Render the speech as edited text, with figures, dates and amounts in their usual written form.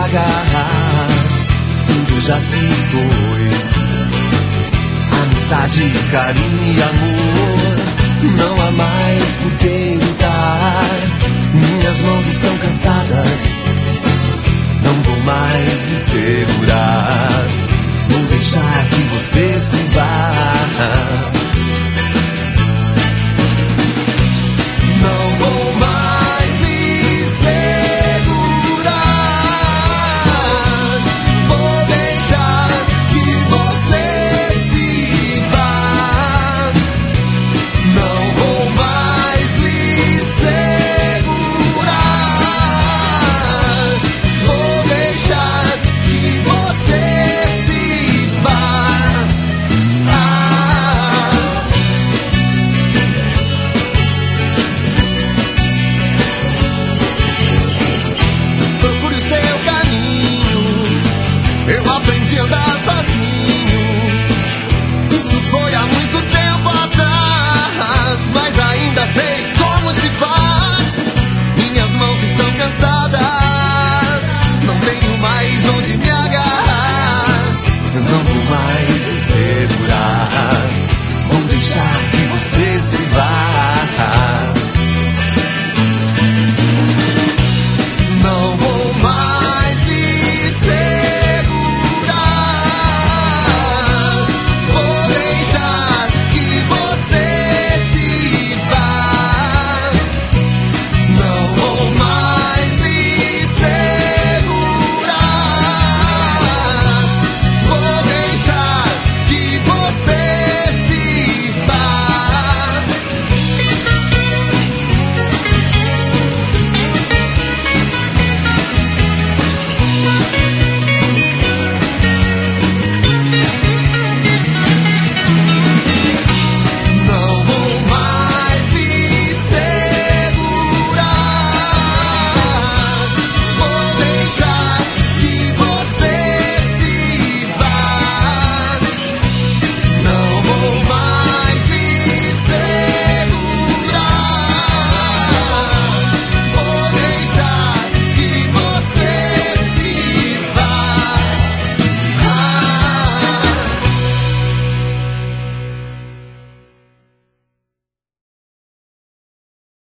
agarrar. Tudo já se foi. Amizade, carinho e amor, não há mais por que lutar. Minhas mãos estão cansadas, não vou mais me segurar. Vou deixar que você se vá. Não vou mais me segurar. Vou deixar que você se vá. Não vou mais me segurar. Vou deixar que você se vá. Procure o seu caminho. Eu aprendi a andar